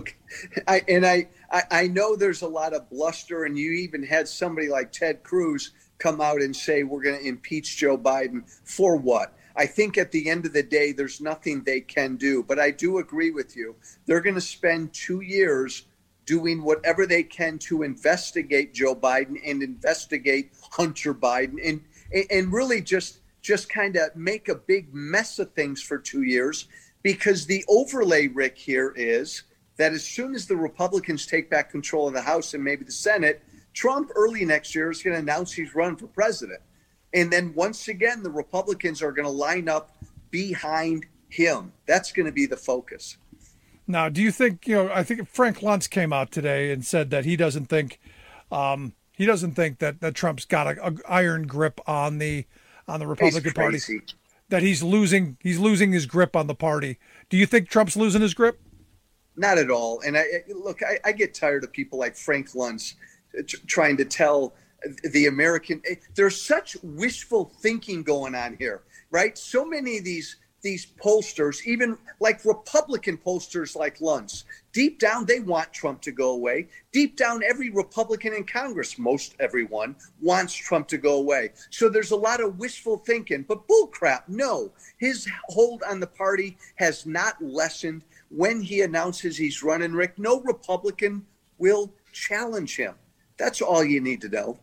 know there's a lot of bluster, and you even had somebody like Ted Cruz come out and say we're going to impeach Joe Biden for what? I think at the end of the day, there's nothing they can do. But I do agree with you. They're going to spend 2 years doing whatever they can to investigate Joe Biden and investigate Hunter Biden and really just kind of make a big mess of things for 2 years. Because the overlay, Rick, here is that as soon as the Republicans take back control of the House and maybe the Senate, Trump early next year is going to announce he's running for president. And then once again, the Republicans are going to line up behind him. That's going to be the focus. Now, do you think, I think Frank Luntz came out today and said that he doesn't think that Trump's got an iron grip on the Republican Party, that he's losing his grip on the party. Do you think Trump's losing his grip? Not at all. And I get tired of people like Frank Luntz trying to tell the American, there's such wishful thinking going on here, right? So many of these pollsters, even like Republican pollsters like Luntz, deep down, they want Trump to go away. Deep down, every Republican in Congress, most everyone, wants Trump to go away. So there's a lot of wishful thinking, but bullcrap, no. His hold on the party has not lessened. When he announces he's running, Rick, no Republican will challenge him. That's all you need to know.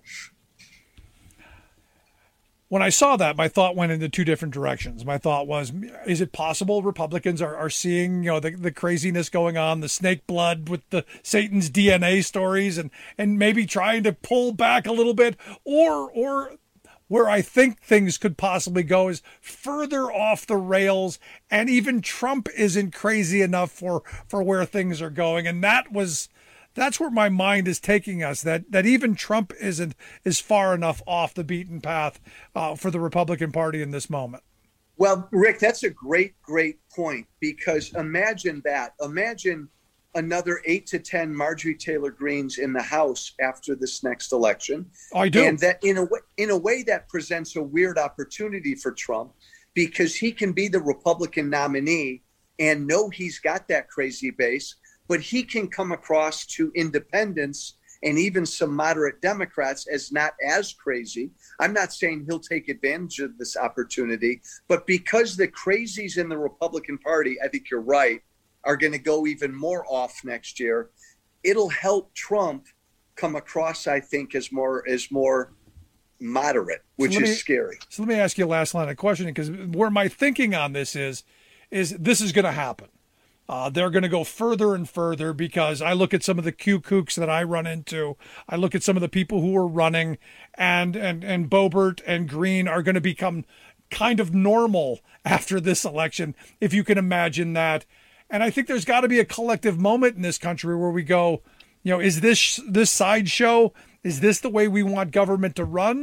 When I saw that, my thought went into two different directions. My thought was, is it possible Republicans are seeing, the craziness going on, the snake blood with the Satan's DNA stories and maybe trying to pull back a little bit, or where I think things could possibly go is further off the rails, and even Trump isn't crazy enough for where things are going. And that's where my mind is taking us, that even Trump is far enough off the beaten path for the Republican Party in this moment. Well, Rick, that's a great point, because imagine that. Imagine another 8 to 10 Marjorie Taylor Greenes in the House after this next election. I do. And that in a way that presents a weird opportunity for Trump, because he can be the Republican nominee and know he's got that crazy base, but he can come across to independents and even some moderate Democrats as not as crazy. I'm not saying he'll take advantage of this opportunity, but because the crazies in the Republican Party, I think you're right, are going to go even more off next year, it'll help Trump come across, I think, as more moderate, which is scary. So let me ask you a last line of questioning, because where my thinking on this is this is going to happen. They're going to go further and further, because I look at some of the kooks that I run into. I look at some of the people who are running, and Boebert and Green are going to become kind of normal after this election, if you can imagine that. And I think there's got to be a collective moment in this country where we go, is this sideshow? Is this the way we want government to run?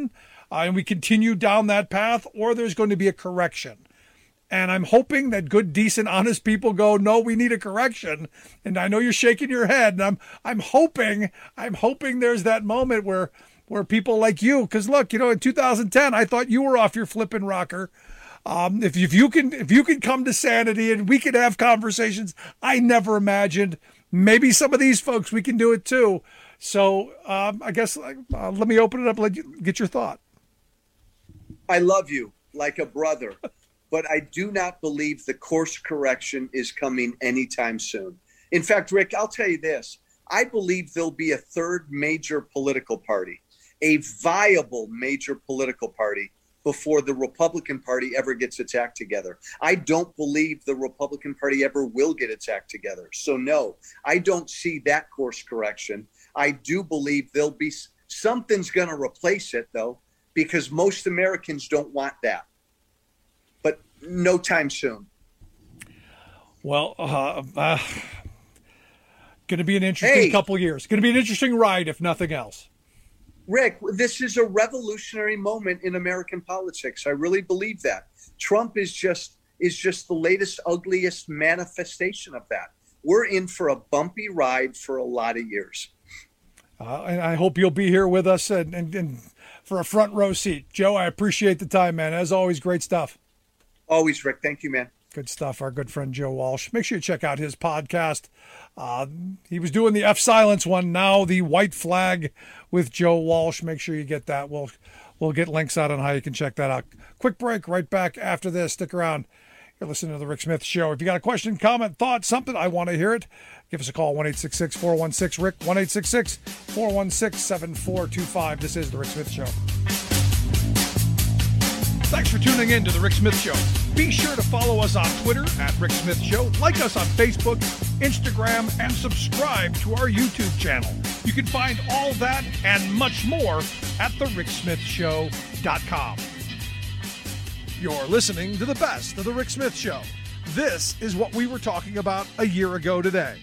and we continue down that path, or there's going to be a correction. And I'm hoping that good, decent, honest people go, no, we need a correction. And I know you're shaking your head, and I'm hoping there's that moment where people like you, because look, in 2010, I thought you were off your flipping rocker. If you can come to sanity and we can have conversations I never imagined, maybe some of these folks, we can do it too. So I guess let me open it up, let you get your thought. I love you like a brother, but I do not believe the course correction is coming anytime soon. In fact, Rick, I'll tell you this. I believe there'll be a third major political party, a viable major political party, before the Republican Party ever gets its act together. I don't believe the Republican Party ever will get its act together. So no, I don't see that course correction. I do believe there'll be something's going to replace it, though, because most Americans don't want that. But no time soon. Well, going to be an interesting couple years. Going to be an interesting ride, if nothing else. Rick, this is a revolutionary moment in American politics. I really believe that. Trump is just the latest, ugliest manifestation of that. We're in for a bumpy ride for a lot of years. And I hope you'll be here with us and for a front row seat. Joe, I appreciate the time, man. As always, great stuff. Always, Rick. Thank you, man. Good stuff. Our good friend Joe Walsh. Make sure you check out his podcast. He was doing the F Silence one, now the White Flag with Joe Walsh. Make sure you get that. We'll get links out on how you can check that out. Quick break, right back after this. Stick around. You're listening to The Rick Smith Show. If you got a question, comment, thought, something, I want to hear it. Give us a call, 1-866-416-RICK, 1-866-416-7425. This is The Rick Smith Show. Thanks for tuning in to The Rick Smith Show. Be sure to follow us on Twitter at Rick Smith Show, like us on Facebook, Instagram, and subscribe to our YouTube channel. You can find all that and much more at thericksmithshow.com. You're listening to the best of The Rick Smith Show. This is what we were talking about a year ago today.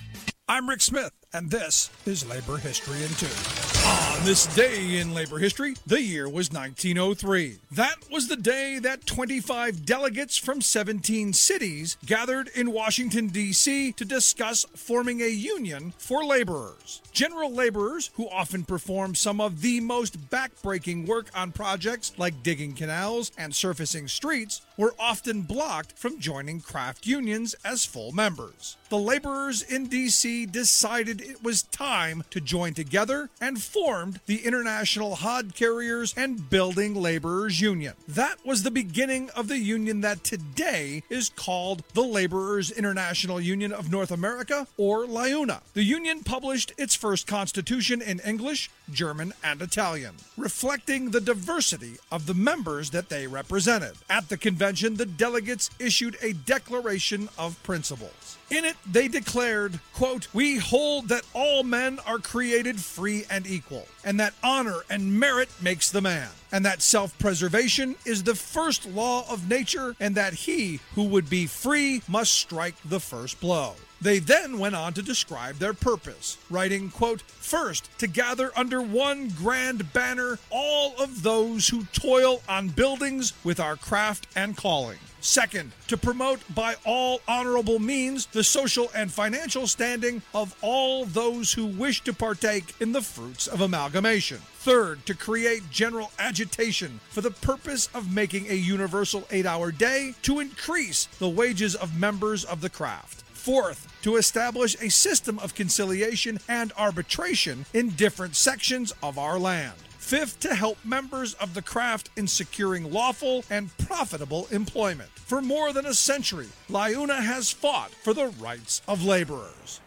I'm Rick Smith, and this is Labor History in 2. On this day in labor history, the year was 1903. That was the day that 25 delegates from 17 cities gathered in Washington, D.C. to discuss forming a union for laborers. General laborers, who often perform some of the most backbreaking work on projects like digging canals and surfacing streets, were often blocked from joining craft unions as full members. The laborers in D.C. decided it was time to join together and formed the International Hod Carriers and Building Laborers Union. That was the beginning of the union that today is called the Laborers International Union of North America, or LIUNA. The union published its first constitution in English, German, and Italian, reflecting the diversity of the members that they represented. At the convention, the delegates issued a Declaration of Principles. In it, they declared, quote, "We hold that all men are created free and equal, and that honor and merit makes the man, and that self-preservation is the first law of nature, and that he who would be free must strike the first blow." They then went on to describe their purpose, writing, quote, "First, to gather under one grand banner all of those who toil on buildings with our craft and calling. Second, to promote by all honorable means the social and financial standing of all those who wish to partake in the fruits of amalgamation. Third, to create general agitation for the purpose of making a universal 8-hour day to increase the wages of members of the craft. Fourth, to establish a system of conciliation and arbitration in different sections of our land. Fifth, to help members of the craft in securing lawful and profitable employment. For more than a century, LIUNA has fought for the rights of laborers."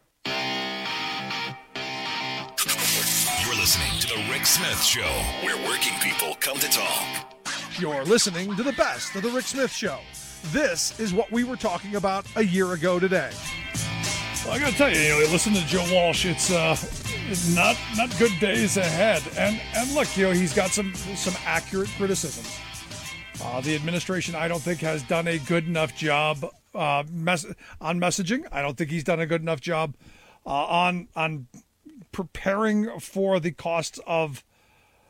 You're listening to The Rick Smith Show, where working people come to talk. You're listening to the best of The Rick Smith Show. This is what we were talking about a year ago today. Well, I got to tell you, listen to Joe Walsh. It's not good days ahead. And look, he's got some accurate criticisms. The administration, I don't think, has done a good enough job on messaging. I don't think he's done a good enough job on preparing for the costs of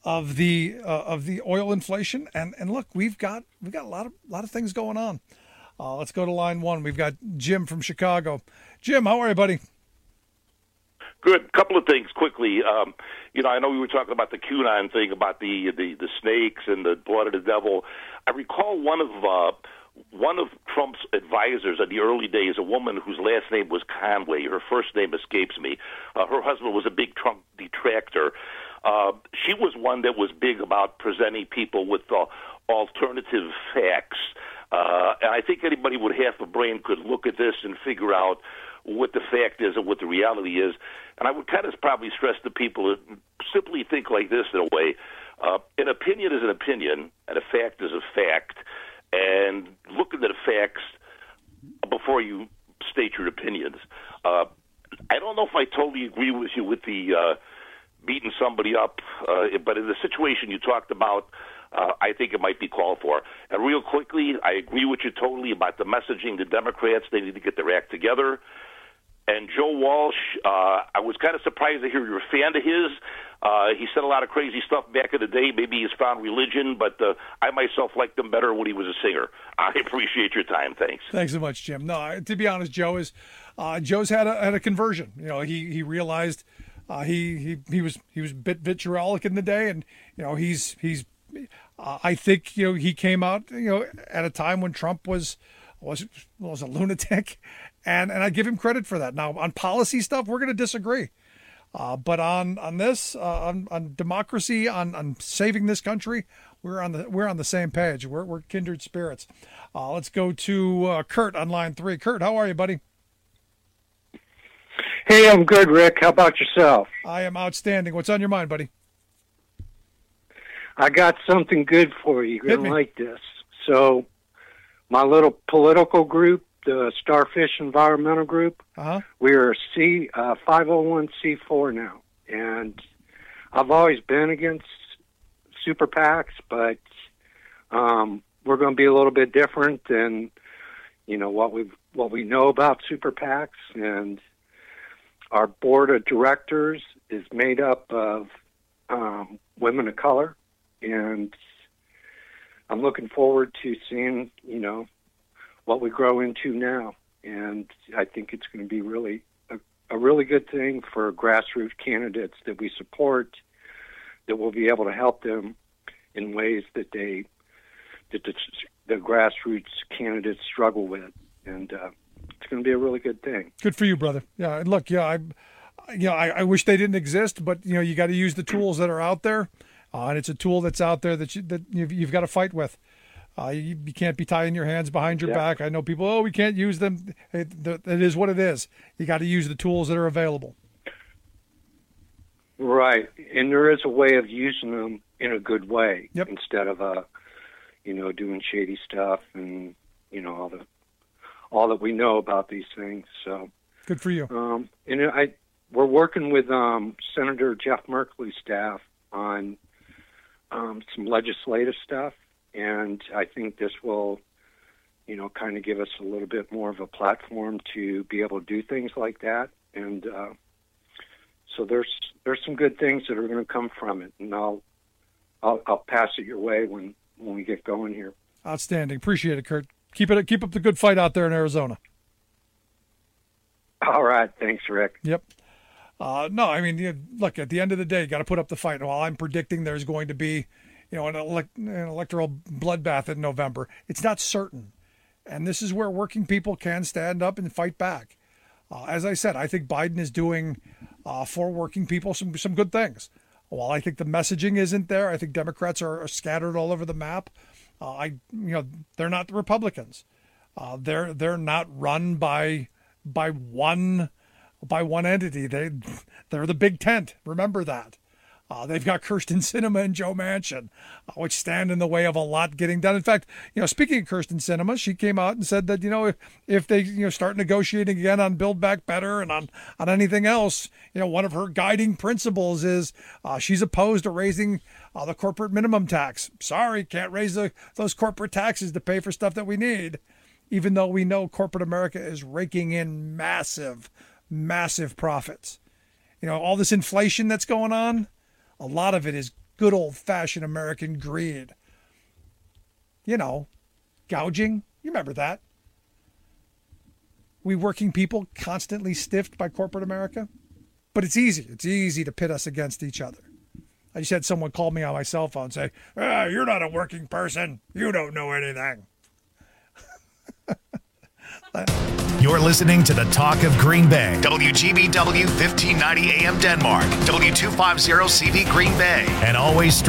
of the oil inflation. And look, we've got a lot of things going on. Let's go to line one. We've got Jim from Chicago. Jim, how are you, buddy? Good. Couple of things quickly. I know we were talking about the QAnon thing about the snakes and the blood of the devil. I recall one of Trump's advisors in the early days, a woman whose last name was Conway. Her first name escapes me. Her husband was a big Trump detractor. She was one that was big about presenting people with alternative facts. And I think anybody with half a brain could look at this and figure out what the fact is and what the reality is. And I would kind of probably stress to people to simply think like this in a way. An opinion is an opinion, and a fact is a fact. And look at the facts before you state your opinions. I don't know if I totally agree with you with the beating somebody up, but in the situation you talked about, I think it might be called for. And real quickly, I agree with you totally about the messaging. The Democrats, they need to get their act together. And Joe Walsh, I was kind of surprised to hear you're a fan of his. He said a lot of crazy stuff back in the day. Maybe he's found religion, but I myself liked him better when he was a singer. I appreciate your time. Thanks. Thanks so much, Jim. No, to be honest, Joe's had a conversion. He realized he was a bit vitriolic in the day, and he's I think he came out at a time when Trump was a lunatic, and I give him credit for that. Now on policy stuff, we're going to disagree, but on this, on democracy, on saving this country, we're on the same page. We're kindred spirits. Let's go to Kurt on line 3. Kurt, how are you, buddy? Hey, I'm good, Rick. How about yourself? I am outstanding. What's on your mind, buddy? I got something good for you. You're going to like this. So, my little political group, the Starfish Environmental Group, we're a 501c4 now. And I've always been against super PACs, but we're going to be a little bit different than, what we know about super PACs. And our board of directors is made up of women of color. And I'm looking forward to seeing, what we grow into now. And I think it's going to be really a really good thing for grassroots candidates that we support, that will be able to help them in ways that the grassroots candidates struggle with. And it's going to be a really good thing. Good for you, brother. Yeah, look, I wish they didn't exist, but you got to use the tools that are out there. And it's a tool that's out there that you've got to fight with. You can't be tying your hands behind your back. I know people, we can't use them. It is what it is. You got to use the tools that are available. Right. And there is a way of using them in a good way instead of, doing shady stuff and, all that we know about these things. So good for you. We're working with Senator Jeff Merkley's staff on some legislative stuff, and I think this will, kind of give us a little bit more of a platform to be able to do things like that. And so there's some good things that are going to come from it, and I'll pass it your way when we get going here. Outstanding. Appreciate it, Kurt. Keep up the good fight out there in Arizona. All right. Thanks, Rick. Yep. No, I mean, look, at the end of the day, you got to put up the fight. While I'm predicting there's going to be, an electoral bloodbath in November, it's not certain. And this is where working people can stand up and fight back. As I said, I think Biden is doing for working people some good things. While I think the messaging isn't there, I think Democrats are scattered all over the map. They're not the Republicans. They're not run by one entity. They're the big tent. Remember that. They've got Kyrsten Sinema and Joe Manchin, which stand in the way of a lot getting done. In fact, speaking of Kyrsten Sinema, she came out and said that, if they, start negotiating again on Build Back Better and on anything else, one of her guiding principles is she's opposed to raising the corporate minimum tax. Sorry, can't raise those corporate taxes to pay for stuff that we need, even though we know corporate America is raking in massive profits. All this inflation that's going on, a lot of it is Good old-fashioned American greed. You know, gouging. You remember that. We working people constantly stiffed by corporate America. But it's easy. It's easy to pit us against each other. I just had someone call me on my cell phone and say, you're not a working person. You don't know anything. You're listening to the Talk of Green Bay. WGBW 1590 AM Denmark. W250 CV Green Bay. And always